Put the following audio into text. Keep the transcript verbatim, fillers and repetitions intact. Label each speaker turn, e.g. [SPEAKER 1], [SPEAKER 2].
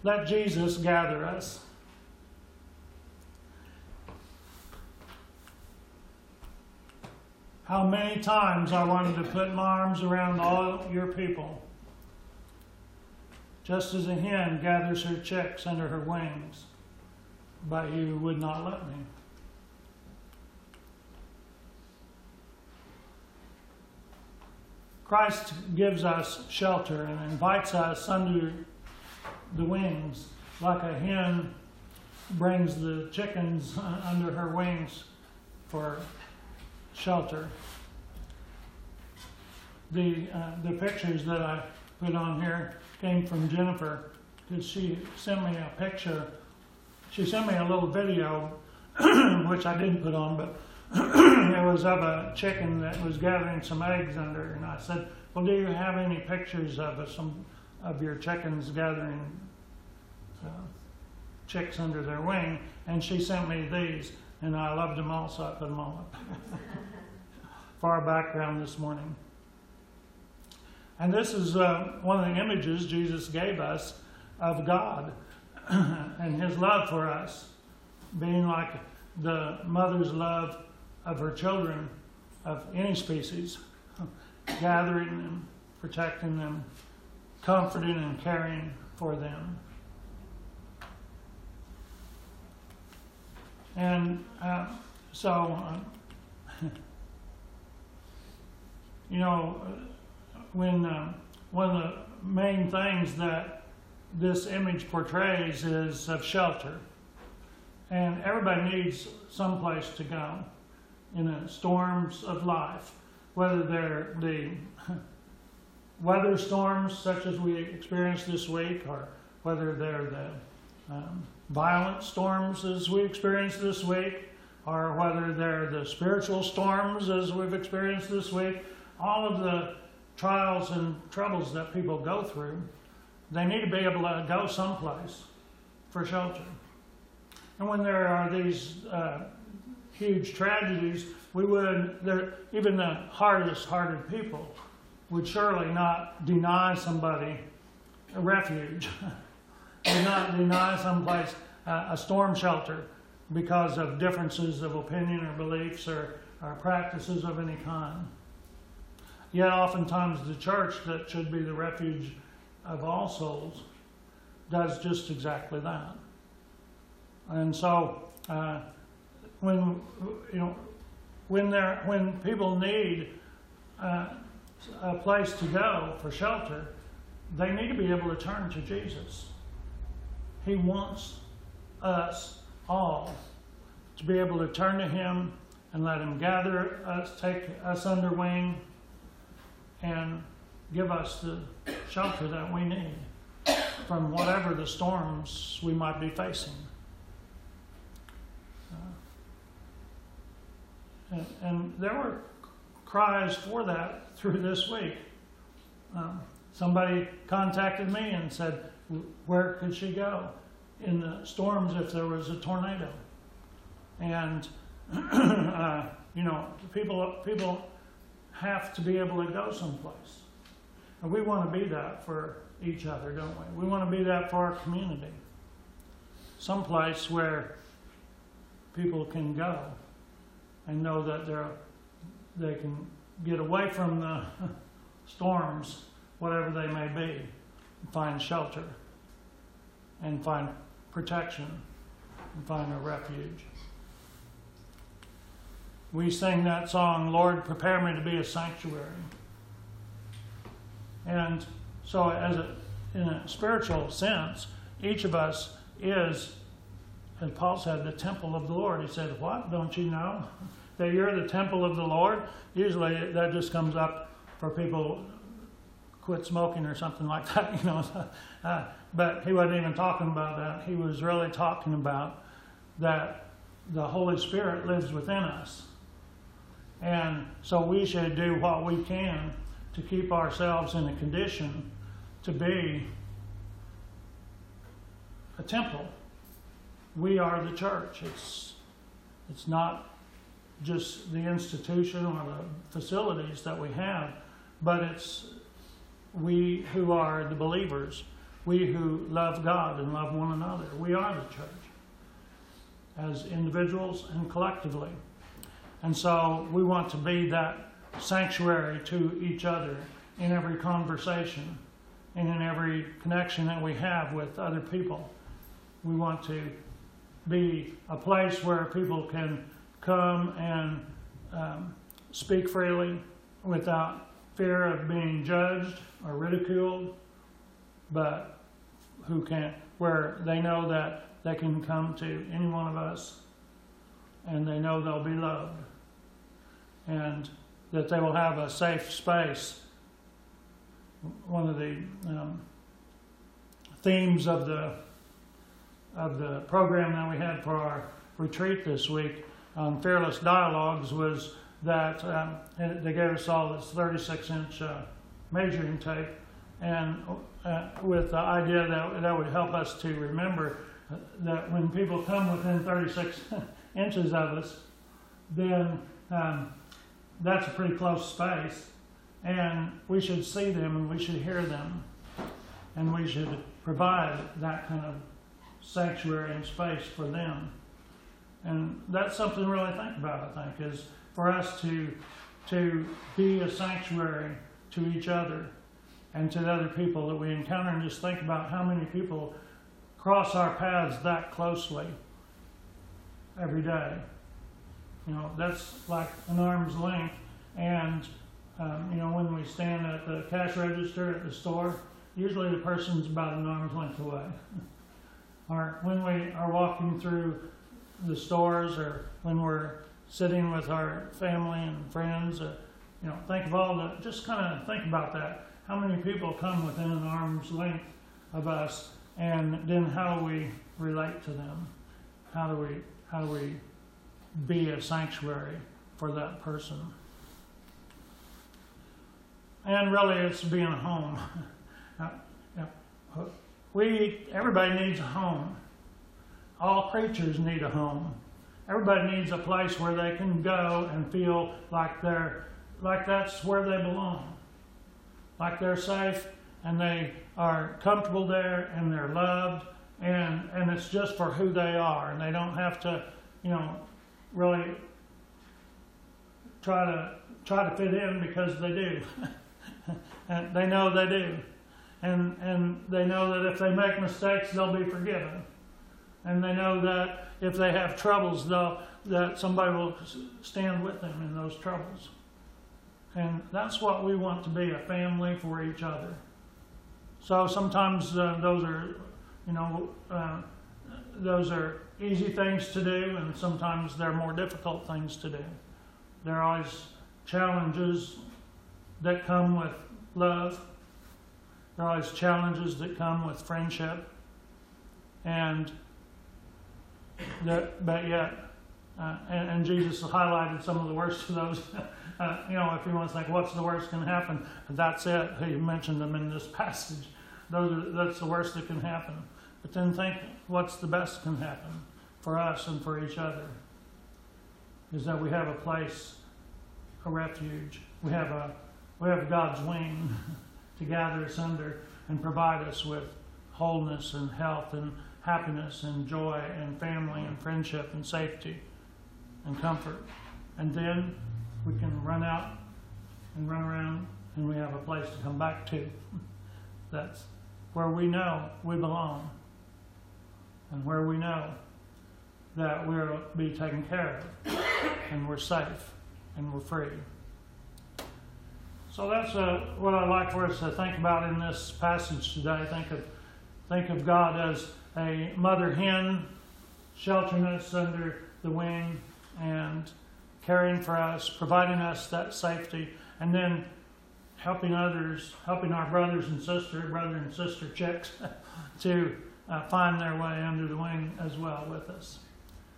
[SPEAKER 1] let Jesus gather us. How many times I wanted to put my arms around all your people, just as a hen gathers her chicks under her wings, but you would not let me. Christ gives us shelter and invites us under the wings, like a hen brings the chickens under her wings for shelter. The uh, the pictures that I put on here came from Jennifer, because she sent me a picture. She sent me a little video, which I didn't put on, but it was of a chicken that was gathering some eggs under, and I said, well, do you have any pictures of uh, some of your chickens gathering uh, chicks under their wing? And she sent me these, and I loved them all, so I put them all up for our background this morning. And this is uh, one of the images Jesus gave us of God and his love for us, being like the mother's love of her children of any species, gathering them, protecting them, comforting and caring for them. And uh, so, uh, you know, when uh, one of the main things that this image portrays is of shelter. And everybody needs some place to go in the storms of life, whether they're the weather storms such as we experienced this week, or whether they're the um, violent storms as we experienced this week, or whether they're the spiritual storms as we've experienced this week. All of the trials and troubles that people go through, they need to be able to go someplace for shelter. And when there are these uh, huge tragedies, we would, even the hardest hearted people would surely not deny somebody a refuge, would not deny someplace uh, a storm shelter because of differences of opinion or beliefs or, or practices of any kind. Yet oftentimes the church, that should be the refuge of all souls, does just exactly that. And so, uh, when you know, when there, when people need uh, a place to go for shelter, they need to be able to turn to Jesus. He wants us all to be able to turn to Him and let Him gather us, take us under wing, and give us the shelter that we need from whatever the storms we might be facing. Uh, and, and there were cries for that through this week. Um, somebody contacted me and said, where could she go in the storms if there was a tornado? And, uh, you know, people, people have to be able to go someplace. And we want to be that for each other, don't we? We want to be that for our community. Someplace where people can go and know that they're, they can get away from the storms, whatever they may be, and find shelter and find protection and find a refuge. We sing that song, Lord, prepare me to be a sanctuary. And so as a, in a spiritual sense, each of us is, as Paul said, the temple of the Lord. He said, what? Don't you know that you're the temple of the Lord? Usually that just comes up for people quit smoking or something like that, you know. Uh, but he wasn't even talking about that. He was really talking about that the Holy Spirit lives within us. And so we should do what we can to keep ourselves in a condition to be a temple. We are the church. It's, it's not just the institution or the facilities that we have, but it's we who are the believers We who love God and love one another. We are the church, as individuals and collectively. And so we want to be that sanctuary to each other in every conversation and in every connection that we have with other people. We want to be a place where people can come and um, speak freely without fear of being judged or ridiculed, but who can, where they know that they can come to any one of us and they know they'll be loved and that they will have a safe space. One of the um, themes of the of the program that we had for our retreat this week on Fearless Dialogues was that um, they gave us all this thirty-six inch uh, measuring tape, and uh, with the idea that that would help us to remember that when people come within thirty-six inches of us, then um, that's a pretty close space, and we should see them and we should hear them, and we should provide that kind of sanctuary and space for them. And that's something to really think about, I think, is for us to to be a sanctuary to each other and to the other people that we encounter, and just think about how many people cross our paths that closely every day. You know, that's like an arm's length. And, um, you know, when we stand at the cash register at the store, usually the person's about an arm's length away. Or when we are walking through the stores, or when we're sitting with our family and friends, uh, you know, think of all the, just kind of think about that. How many people come within an arm's length of us, and then how do we relate to them? How do we, how do we be a sanctuary for that person? And really, it's being a home. Now, we, everybody needs a home. All creatures need a home. Everybody needs a place where they can go and feel like they're, like that's where they belong. Like they're safe and they are comfortable there and they're loved, and, and it's just for who they are, and they don't have to, you know, really try to try to fit in, because they do. And they know they do. And, and they know that if they make mistakes, they'll be forgiven. And they know that if they have troubles, they'll, that somebody will stand with them in those troubles. And that's what we want to be, a family for each other. So sometimes uh, those are, you know, uh, those are easy things to do, and sometimes they're more difficult things to do. There are always challenges that come with love. There are always challenges that come with friendship. And that, but yet, uh, and, and Jesus highlighted some of the worst of those. uh, you know, if you want to think, what's the worst can happen? That's it. He mentioned them in this passage. Those are, that's the worst that can happen. But then think, what's the best can happen for us and for each other? Is that we have a place, a refuge. We have a, we have God's wing to gather us under and provide us with wholeness and health and happiness and joy and family and friendship and safety and comfort. And then we can run out and run around, and we have a place to come back to. That's where we know we belong, and where we know that we'll be taken care of, and we're safe, and we're free. So that's uh, what I'd like for us to think about in this passage today. Think of, think of God as a mother hen sheltering us under the wing and caring for us, providing us that safety, and then helping others, helping our brothers and sisters, brother and sister chicks to uh, find their way under the wing as well with us.